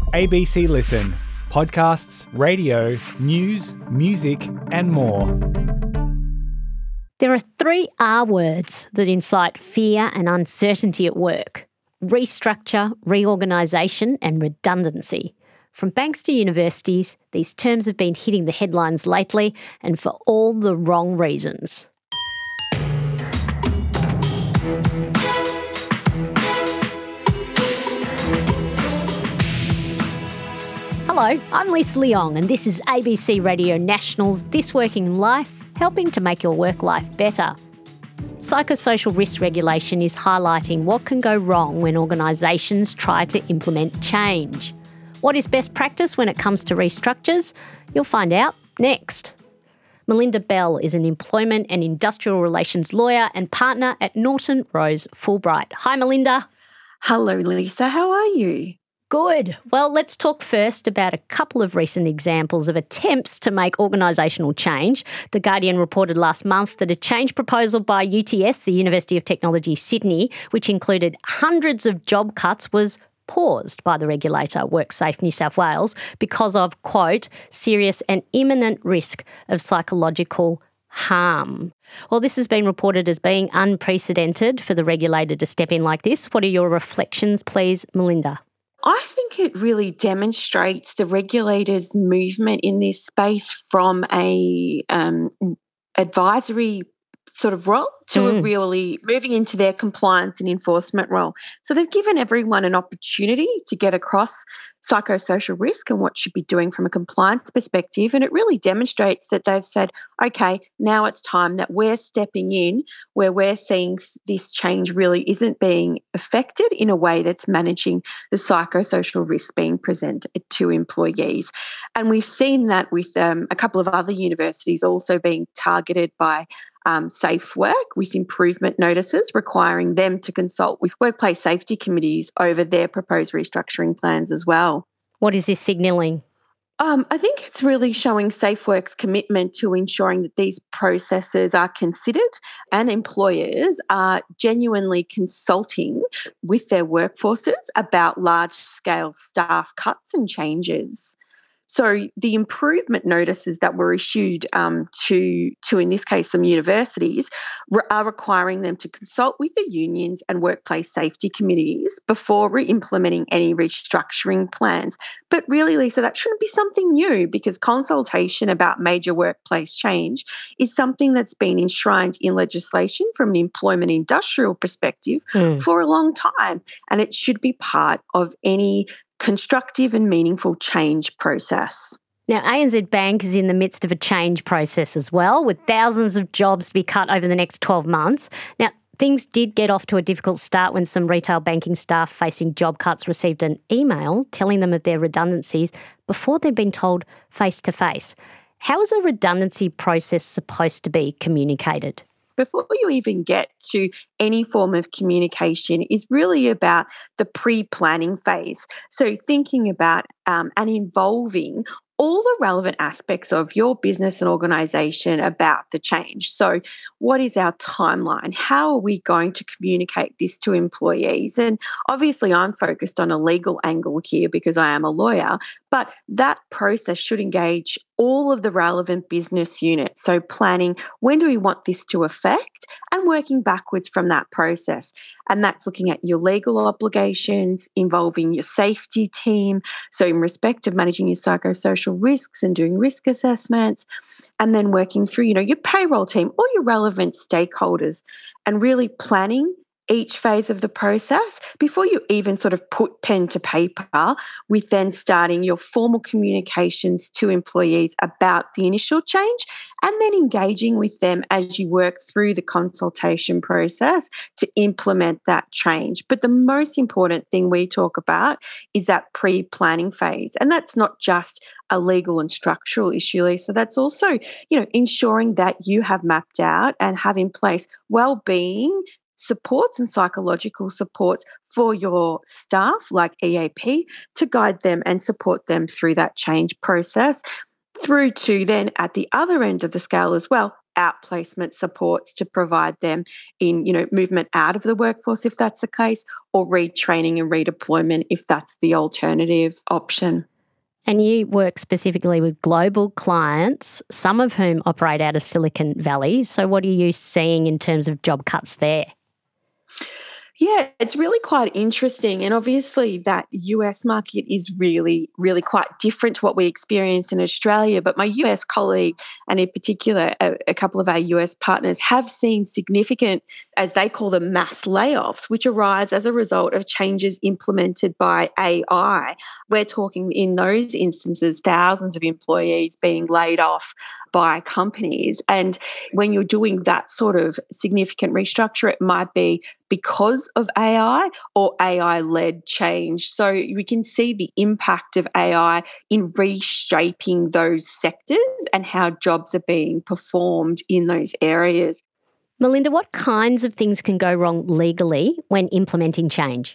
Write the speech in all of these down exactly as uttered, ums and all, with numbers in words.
A B C Listen. Podcasts, radio, news, music and more. There are three R words that incite fear and uncertainty at work: restructure, reorganisation and redundancy. From banks to universities, these terms have been hitting the headlines lately, and for all the wrong reasons. Hello, I'm Lisa Leong and this is A B C Radio National's This Working Life, helping to make your work life better. Psychosocial risk regulation is highlighting what can go wrong when organisations try to implement change. What is best practice when it comes to restructures? You'll find out next. Melinda Bell is an employment and industrial relations lawyer and partner at Norton Rose Fulbright. Hi, Melinda. Hello, Lisa. How are you? Good. Well, let's talk first about a couple of recent examples of attempts to make organisational change. The Guardian reported last month that a change proposal by U T S, the University of Technology Sydney, which included hundreds of job cuts, was paused by the regulator, WorkSafe New South Wales, because of, quote, serious and imminent risk of psychological harm. Well, this has been reported as being unprecedented for the regulator to step in like this. What are your reflections, please, Melinda? I think it really demonstrates the regulator's movement in this space from a um, advisory sort of role to mm. a really moving into their compliance and enforcement role. So they've given everyone an opportunity to get across psychosocial risk and what should be doing from a compliance perspective. And it really demonstrates that they've said, okay, now it's time that we're stepping in where we're seeing this change really isn't being affected in a way that's managing the psychosocial risk being presented to employees. And we've seen that with um, a couple of other universities also being targeted by um, Safe Work with improvement notices requiring them to consult with workplace safety committees over their proposed restructuring plans as well. What is this signalling? Um, I think it's really showing SafeWork's commitment to ensuring that these processes are considered and employers are genuinely consulting with their workforces about large-scale staff cuts and changes. So the improvement notices that were issued um, to, to, in this case, some universities re- are requiring them to consult with the unions and workplace safety committees before re-implementing any restructuring plans. But really, Lisa, that shouldn't be something new because consultation about major workplace change is something that's been enshrined in legislation from an employment industrial perspective mm. for a long time, and it should be part of any constructive and meaningful change process. Now, A N Z Bank is in the midst of a change process as well, with thousands of jobs to be cut over the next twelve months. Now, things did get off to a difficult start when some retail banking staff facing job cuts received an email telling them of their redundancies before they'd been told face-to-face. How is a redundancy process supposed to be communicated? Before you even get to any form of communication is really about the pre-planning phase. So thinking about um, and involving all the relevant aspects of your business and organisation about the change. So what is our timeline? How are we going to communicate this to employees? And obviously I'm focused on a legal angle here because I am a lawyer, but that process should engage all of the relevant business units. So planning, when do we want this to affect, and working backwards from that process. And that's looking at your legal obligations, involving your safety team. So in respect of managing your psychosocial risks and doing risk assessments, and then working through, you know, your payroll team, all your relevant stakeholders, and really planning each phase of the process before you even sort of put pen to paper, with then starting your formal communications to employees about the initial change and then engaging with them as you work through the consultation process to implement that change. But the most important thing we talk about is that pre-planning phase. And that's not just a legal and structural issue, Lisa. That's also, you know, ensuring that you have mapped out and have in place well-being supports and psychological supports for your staff like E A P to guide them and support them through that change process, through to then at the other end of the scale as well, outplacement supports to provide them in, you know, movement out of the workforce if that's the case, or retraining and redeployment if that's the alternative option. And you work specifically with global clients, some of whom operate out of Silicon Valley. So what are you seeing in terms of job cuts there? Yeah, it's really quite interesting. And obviously that U S market is really, really quite different to what we experience in Australia. But my U S colleague, and in particular a, a couple of our U S partners, have seen significant, as they call them, mass layoffs, which arise as a result of changes implemented by A I. We're talking in those instances, thousands of employees being laid off by companies. And when you're doing that sort of significant restructure, it might be because of A I or A I-led change. So we can see the impact of A I in reshaping those sectors and how jobs are being performed in those areas. Melinda, what kinds of things can go wrong legally when implementing change?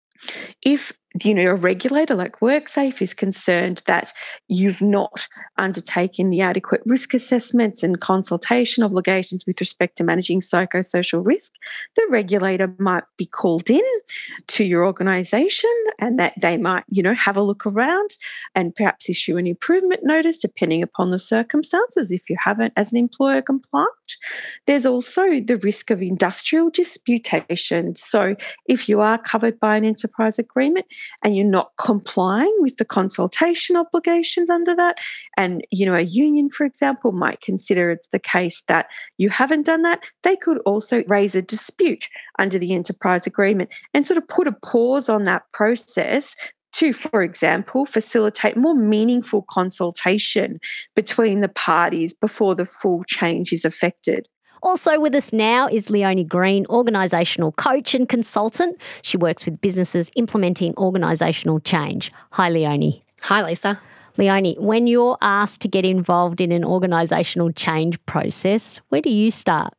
If you know, a regulator like WorkSafe is concerned that you've not undertaken the adequate risk assessments and consultation obligations with respect to managing psychosocial risk, the regulator might be called in to your organisation, and that they might, you know, have a look around and perhaps issue an improvement notice depending upon the circumstances if you haven't as an employer compliant. There's also the risk of industrial disputation. So if you are covered by an enterprise agreement and you're not complying with the consultation obligations under that, and, you know, a union, for example, might consider it's the case that you haven't done that, they could also raise a dispute under the enterprise agreement and sort of put a pause on that process to, for example, facilitate more meaningful consultation between the parties before the full change is effected. Also with us now is Leonie Green, organisational coach and consultant. She works with businesses implementing organisational change. Hi, Leonie. Hi, Lisa. Leonie, when you're asked to get involved in an organisational change process, where do you start?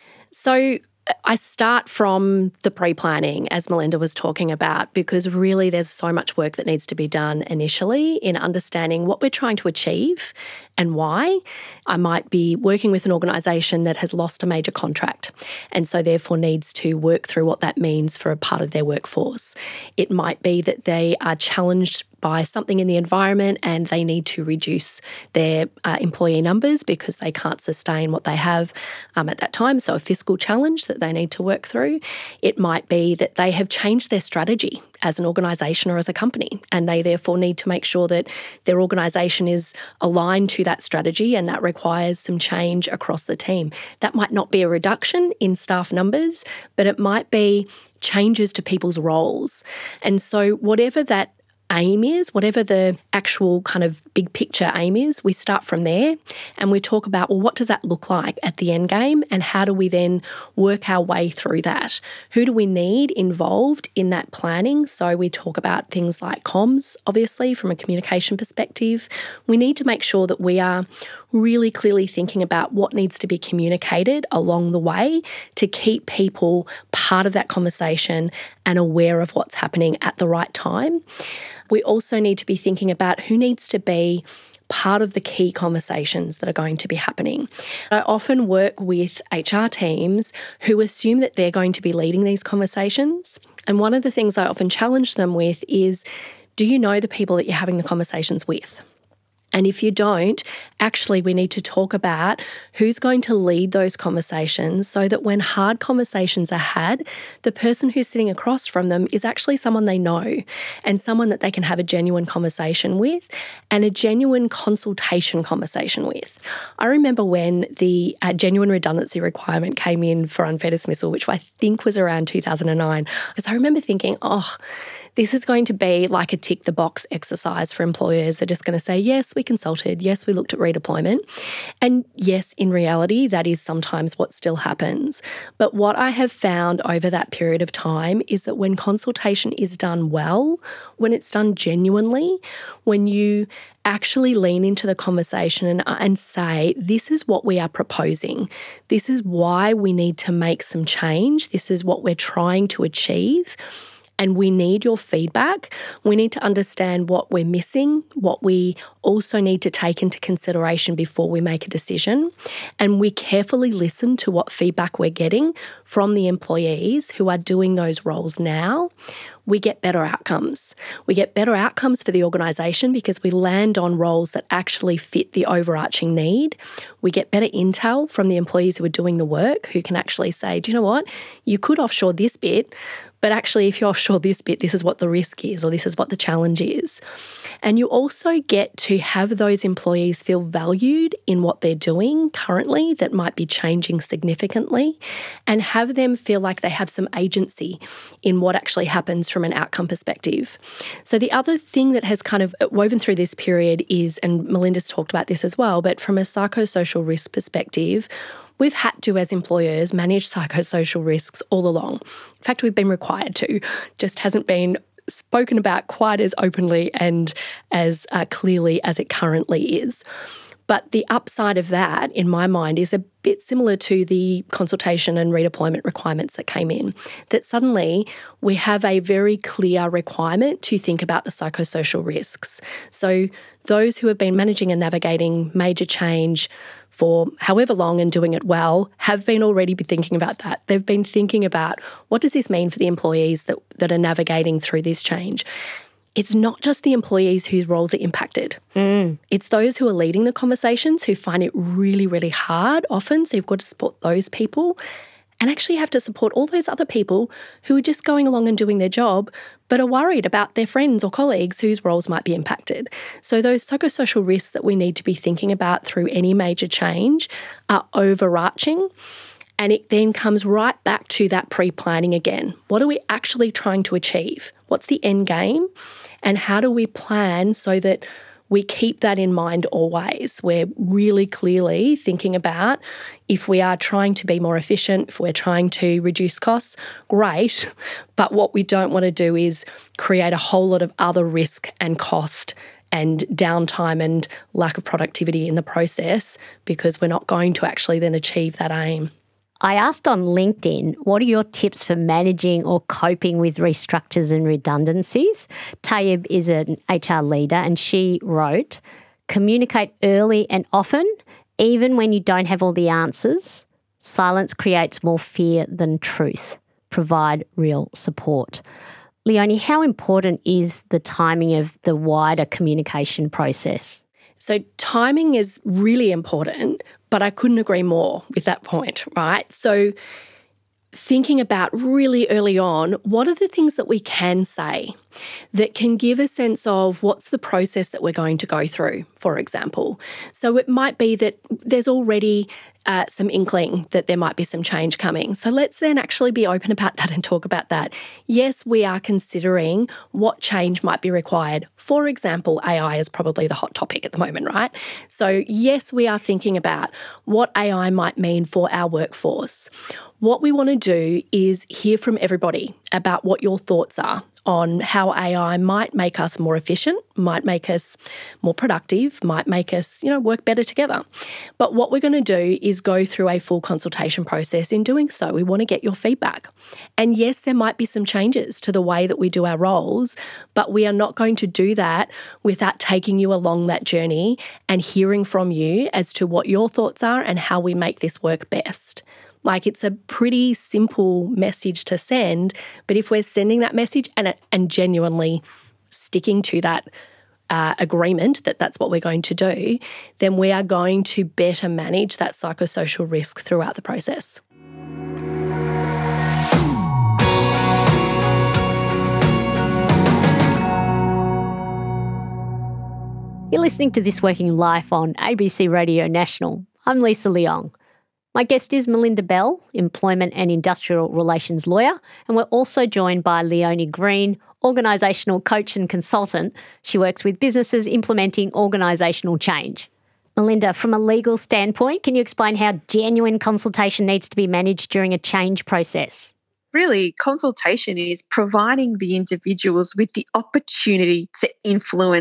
So I start from the pre-planning, as Melinda was talking about, because really there's so much work that needs to be done initially in understanding what we're trying to achieve and why. I might be working with an organisation that has lost a major contract and so therefore needs to work through what that means for a part of their workforce. It might be that they are challenged by something in the environment and they need to reduce their uh, employee numbers because they can't sustain what they have um, at that time. So a fiscal challenge that they need to work through. It might be that they have changed their strategy as an organisation or as a company, and they therefore need to make sure that their organisation is aligned to that strategy, and that requires some change across the team. That might not be a reduction in staff numbers, but it might be changes to people's roles. And so whatever that aim is, whatever the actual kind of big picture aim is, we start from there and we talk about, well, what does that look like at the end game and how do we then work our way through that? Who do we need involved in that planning? So we talk about things like comms, obviously, from a communication perspective. We need to make sure that we are really clearly thinking about what needs to be communicated along the way to keep people part of that conversation and aware of what's happening at the right time. We also need to be thinking about who needs to be part of the key conversations that are going to be happening. I often work with H R teams who assume that they're going to be leading these conversations. And one of the things I often challenge them with is, do you know the people that you're having the conversations with? And if you don't, actually we need to talk about who's going to lead those conversations so that when hard conversations are had, the person who's sitting across from them is actually someone they know and someone that they can have a genuine conversation with and a genuine consultation conversation with. I remember when the uh, genuine redundancy requirement came in for unfair dismissal, which I think was around two thousand nine, because I remember thinking, oh, this is going to be like a tick the box exercise for employers. They're just going to say, yes, we consulted. Yes, we looked at redeployment. And yes, in reality, that is sometimes what still happens. But what I have found over that period of time is that when consultation is done well, when it's done genuinely, when you actually lean into the conversation and, and say, this is what we are proposing. This is why we need to make some change. This is what we're trying to achieve. and we need your feedback. We need to understand what we're missing, what we also need to take into consideration before we make a decision. And we carefully listen to what feedback we're getting from the employees who are doing those roles now. We get better outcomes. We get better outcomes for the organisation because we land on roles that actually fit the overarching need. We get better intel from the employees who are doing the work, who can actually say, do you know what, you could offshore this bit, but actually if you offshore this bit, this is what the risk is, or this is what the challenge is. And you also get to have those employees feel valued in what they're doing currently that might be changing significantly, and have them feel like they have some agency in what actually happens from an outcome perspective. So the other thing that has kind of woven through this period is, and Melinda's talked about this as well, but from a psychosocial risk perspective, we've had to, as employers, manage psychosocial risks all along. In fact, we've been required to, just hasn't been spoken about quite as openly and as uh, clearly as it currently is. But the upside of that, in my mind, is a bit similar to the consultation and redeployment requirements that came in, that suddenly we have a very clear requirement to think about the psychosocial risks. So those who have been managing and navigating major change for however long and doing it well have been already been thinking about that. They've been thinking about, what does this mean for the employees that, that are navigating through this change? It's not just the employees whose roles are impacted. Mm. It's those who are leading the conversations who find it really, really hard often. So you've got to support those people and actually have to support all those other people who are just going along and doing their job but are worried about their friends or colleagues whose roles might be impacted. So those psychosocial risks that we need to be thinking about through any major change are overarching. And it then comes right back to that pre-planning again. What are we actually trying to achieve? What's the end game? And how do we plan so that we keep that in mind always? We're really clearly thinking about, if we are trying to be more efficient, if we're trying to reduce costs, great. But what we don't want to do is create a whole lot of other risk and cost and downtime and lack of productivity in the process, because we're not going to actually then achieve that aim. I asked on LinkedIn, what are your tips for managing or coping with restructures and redundancies? Tayyib is an H R leader and she wrote, communicate early and often, even when you don't have all the answers. Silence creates more fear than truth. Provide real support. Leonie, how important is the timing of the wider communication process? So timing is really important, but I couldn't agree more with that point, right? So thinking about really early on, what are the things that we can say that can give a sense of what's the process that we're going to go through, for example. So it might be that there's already uh, some inkling that there might be some change coming. So let's then actually be open about that and talk about that. Yes, we are considering what change might be required. For example, A I is probably the hot topic at the moment, right? So yes, we are thinking about what A I might mean for our workforce. What we want to do is hear from everybody about what your thoughts are on how A I might make us more efficient, might make us more productive, might make us, you know, work better together. But what we're going to do is go through a full consultation process. In doing so, we want to get your feedback. And yes, there might be some changes to the way that we do our roles, but we are not going to do that without taking you along that journey and hearing from you as to what your thoughts are and how we make this work best. Like, it's a pretty simple message to send, but if we're sending that message and, and genuinely sticking to that uh, agreement that that's what we're going to do, then we are going to better manage that psychosocial risk throughout the process. You're listening to This Working Life on A B C Radio National. I'm Lisa Leong. My guest is Melinda Bell, Employment and Industrial Relations Lawyer, and we're also joined by Leonie Green, Organisational Coach and Consultant. She works with businesses implementing organisational change. Melinda, from a legal standpoint, can you explain how genuine consultation needs to be managed during a change process? Really, consultation is providing the individuals with the opportunity to influence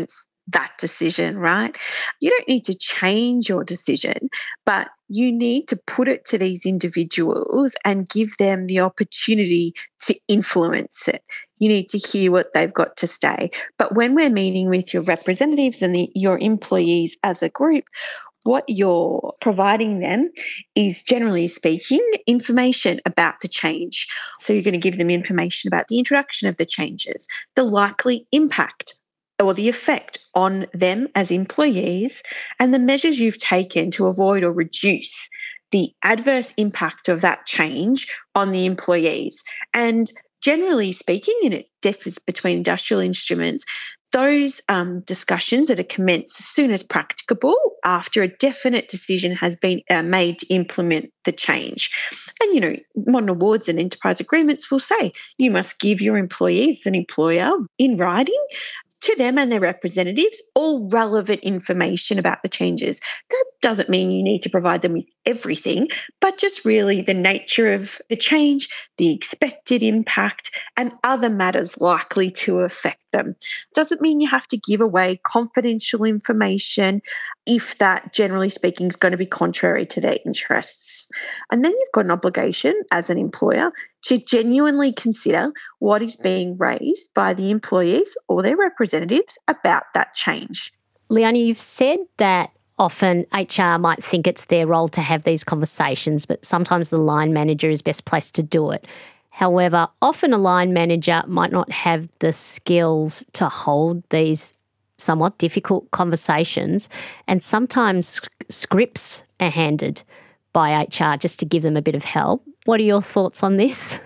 that decision, right? You don't need to change your decision, but you need to put it to these individuals and give them the opportunity to influence it. You need to hear what they've got to say. But when we're meeting with your representatives and the, your employees as a group, what you're providing them is, generally speaking, information about the change. So you're going to give them information about the introduction of the changes, the likely impact or the effect on them as employees, and the measures you've taken to avoid or reduce the adverse impact of that change on the employees. And generally speaking, and it differs between industrial instruments, those um, discussions that are commenced as soon as practicable after a definite decision has been uh, made to implement the change. And, you know, modern awards and enterprise agreements will say you must give your employees and employer in writing to them and their representatives all relevant information about the changes. That doesn't mean you need to provide them with everything, but just really the nature of the change, the expected impact, and other matters likely to affect them. Doesn't mean you have to give away confidential information if that, generally speaking, is going to be contrary to their interests. And then you've got an obligation as an employer to genuinely consider what is being raised by the employees or their representatives about that change. Leonie, you've said that often H R might think it's their role to have these conversations, but sometimes the line manager is best placed to do it. However, often a line manager might not have the skills to hold these somewhat difficult conversations, and sometimes scripts are handed by H R just to give them a bit of help. What are your thoughts on this?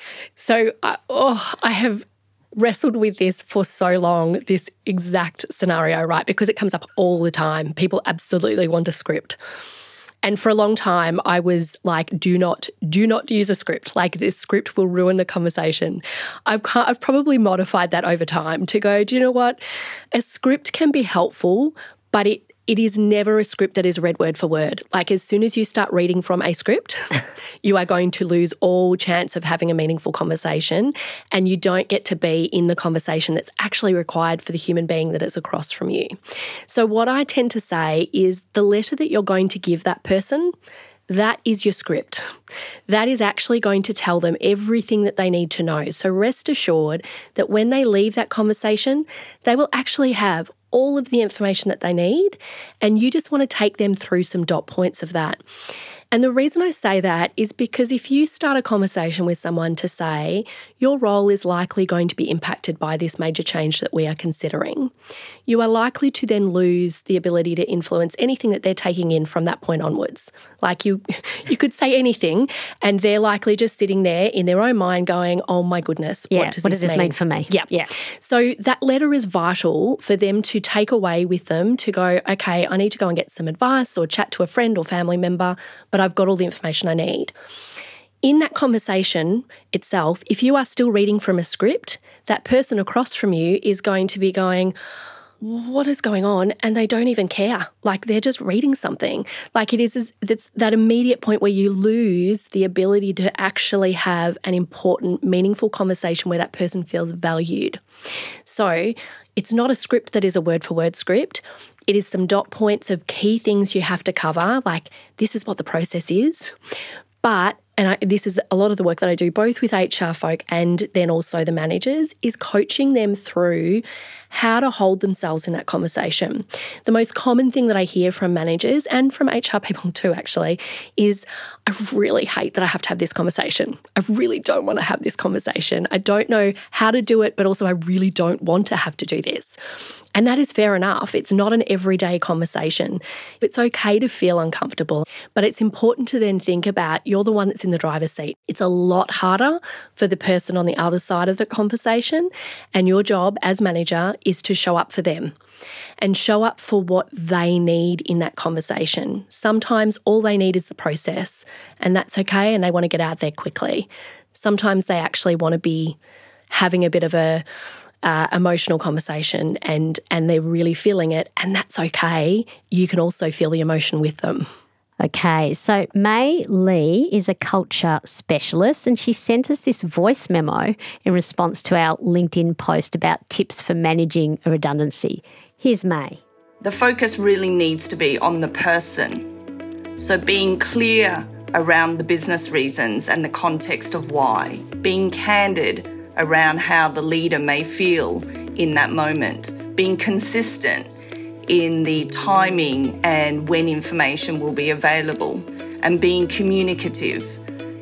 So, uh, oh, I have wrestled with this for so long, this exact scenario, right? Because it comes up all the time. People absolutely want a script. And for a long time, I was like, do not, do not use a script. Like, this script will ruin the conversation. I've, I've probably modified that over time to go, do you know what? A script can be helpful, but it It is never a script that is read word for word. Like, as soon as you start reading from a script, you are going to lose all chance of having a meaningful conversation, and you don't get to be in the conversation that's actually required for the human being that is across from you. So what I tend to say is the letter that you're going to give that person, that is your script. That is actually going to tell them everything that they need to know. So rest assured that when they leave that conversation, they will actually have all of the information that they need, and you just want to take them through some dot points of that. And the reason I say that is because if you start a conversation with someone to say, your role is likely going to be impacted by this major change that we are considering, you are likely to then lose the ability to influence anything that they're taking in from that point onwards. Like, you you could say anything, and they're likely just sitting there in their own mind going, oh my goodness, yeah, what does what this does this mean? mean for me? Yeah. yeah. So that letter is vital for them to take away with them to go, okay, I need to go and get some advice or chat to a friend or family member, but I've got all the information I need. In that conversation itself, if you are still reading from a script, that person across from you is going to be going, what is going on? And they don't even care. Like, they're just reading something. Like, it is it's that immediate point where you lose the ability to actually have an important, meaningful conversation where that person feels valued. So it's not a script that is a word-for-word script. It is some dot points of key things you have to cover, like this is what the process is. But, and I, this is a lot of the work that I do, both with H R folk and then also the managers, is coaching them through how to hold themselves in that conversation. The most common thing that I hear from managers and from H R people too, actually, is I really hate that I have to have this conversation. I really don't want to have this conversation. I don't know how to do it, but also I really don't want to have to do this. And that is fair enough. It's not an everyday conversation. It's okay to feel uncomfortable, but it's important to then think about you're the one that's in the driver's seat. It's a lot harder for the person on the other side of the conversation, and your job as manager is to show up for them and show up for what they need in that conversation. Sometimes all they need is the process, and that's okay, and they want to get out there quickly. Sometimes they actually want to be having a bit of a Uh, emotional conversation and and they're really feeling it, and that's okay. You can also feel the emotion with them. Okay, so May Lee is a culture specialist and she sent us this voice memo in response to our LinkedIn post about tips for managing a redundancy. Here's May. The focus really needs to be on the person. So being clear around the business reasons and the context of why, being candid around how the leader may feel in that moment, being consistent in the timing and when information will be available, and being communicative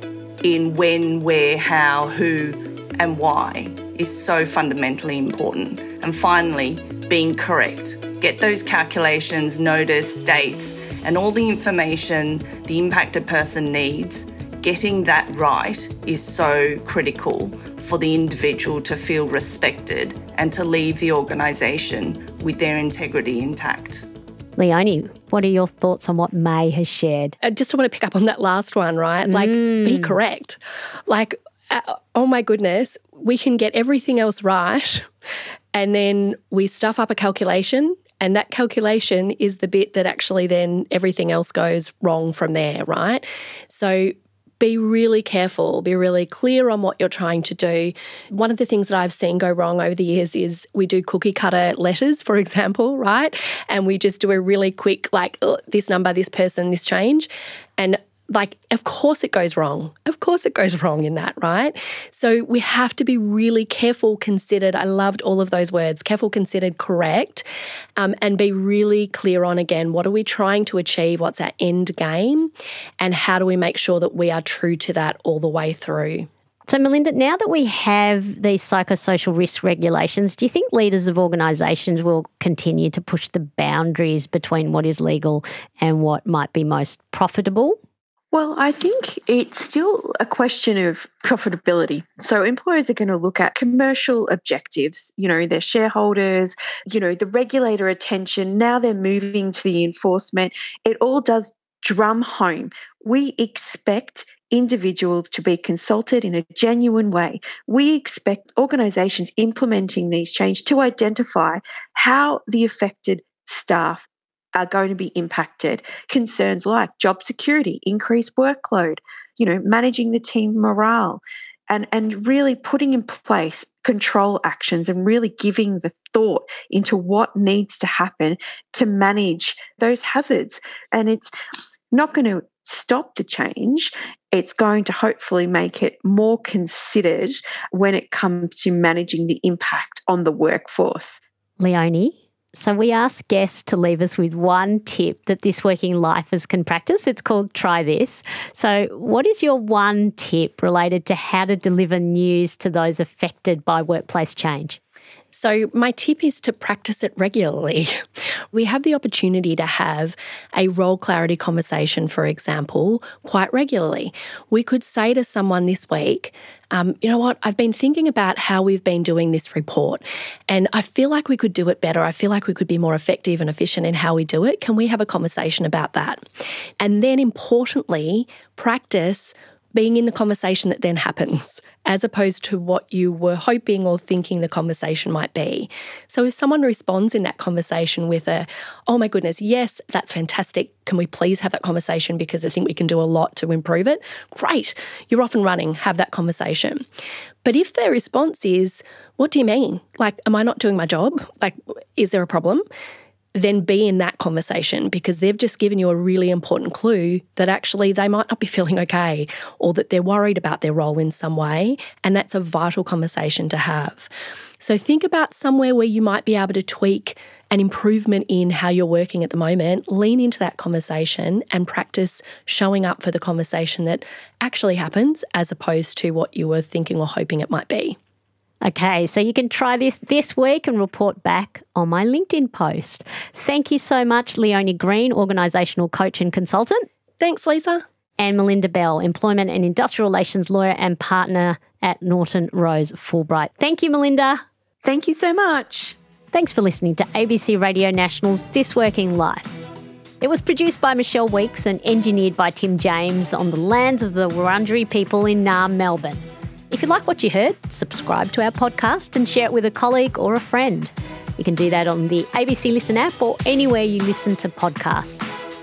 in when, where, how, who and why is so fundamentally important. And finally, being correct. Get those calculations, notice, dates, and all the information the impacted person needs. Getting that right is so critical for the individual to feel respected and to leave the organisation with their integrity intact. Leonie, what are your thoughts on what May has shared? I just want to pick up on that last one, right? Like, mm. be correct. Like, uh, oh my goodness, we can get everything else right and then we stuff up a calculation, and that calculation is the bit that actually then everything else goes wrong from there, right? So be really careful, be really clear on what you're trying to do. One of the things that I've seen go wrong over the years is we do cookie cutter letters, for example, right? And we just do a really quick, like, oh, this number, this person, this change. And like, of course it goes wrong. Of course it goes wrong in that, right? So we have to be really careful, considered. I loved all of those words, careful, considered, correct, um, and be really clear on, again, what are we trying to achieve? What's our end game? And how do we make sure that we are true to that all the way through? So, Melinda, now that we have these psychosocial risk regulations, do you think leaders of organisations will continue to push the boundaries between what is legal and what might be most profitable? Well, I think it's still a question of profitability. So employers are going to look at commercial objectives, you know, their shareholders, you know, the regulator attention. Now they're moving to the enforcement. It all does drum home. We expect individuals to be consulted in a genuine way. We expect organisations implementing these changes to identify how the affected staff are going to be impacted. Concerns like job security, increased workload, you know, managing the team morale, and, and really putting in place control actions and really giving the thought into what needs to happen to manage those hazards. And it's not going to stop the change. It's going to hopefully make it more considered when it comes to managing the impact on the workforce. Leonie? So we asked guests to leave us with one tip that this working lifers can practice. It's called Try This. So what is your one tip related to how to deliver news to those affected by workplace change? So my tip is to practice it regularly. We have the opportunity to have a role clarity conversation, for example, quite regularly. We could say to someone this week, um, you know what, I've been thinking about how we've been doing this report and I feel like we could do it better. I feel like we could be more effective and efficient in how we do it. Can we have a conversation about that? And then importantly, practice being in the conversation that then happens, as opposed to what you were hoping or thinking the conversation might be. So if someone responds in that conversation with a, oh my goodness, yes, that's fantastic, can we please have that conversation because I think we can do a lot to improve it? Great, you're off and running, have that conversation. But if their response is, what do you mean? Like, am I not doing my job? Like, is there a problem? Then be in that conversation because they've just given you a really important clue that actually they might not be feeling okay or that they're worried about their role in some way, and that's a vital conversation to have. So think about somewhere where you might be able to tweak an improvement in how you're working at the moment, lean into that conversation and practice showing up for the conversation that actually happens as opposed to what you were thinking or hoping it might be. Okay, so you can try this this week and report back on my LinkedIn post. Thank you so much, Leonie Green, organisational coach and consultant. Thanks, Lisa. And Melinda Bell, employment and industrial relations lawyer and partner at Norton Rose Fulbright. Thank you, Melinda. Thank you so much. Thanks for listening to A B C Radio National's This Working Life. It was produced by Michelle Weeks and engineered by Tim James on the lands of the Wurundjeri people in Naarm, Melbourne. If you like what you heard, subscribe to our podcast and share it with a colleague or a friend. You can do that on the A B C Listen app or anywhere you listen to podcasts.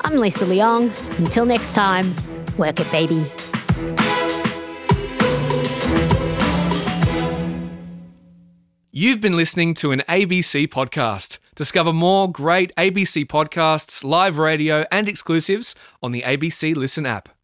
I'm Lisa Leong. Until next time, work it, baby. You've been listening to an A B C podcast. Discover more great A B C podcasts, live radio, and exclusives on the A B C Listen app.